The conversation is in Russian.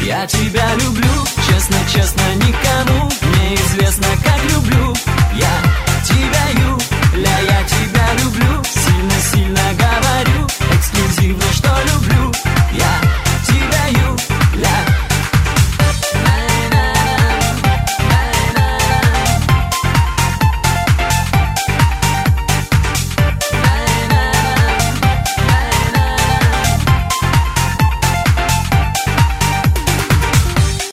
Я тебя люблю, честно, честно, никому неизвестно, как люблю я.